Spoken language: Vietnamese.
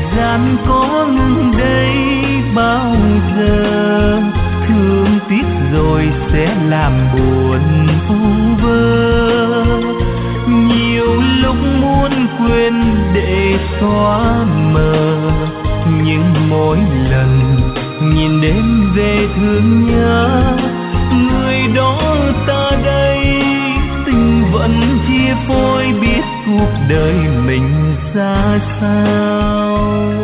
gian có ngừng đây bao giờ, thương tiếc rồi sẽ làm buồn vu vơ. Nhiều lúc muốn quên để xóa mờ, nhưng mỗi lần nhìn đến về thương nhớ người đó ta đây. Tình vẫn chia phôi biết cuộc đời mình ra sao.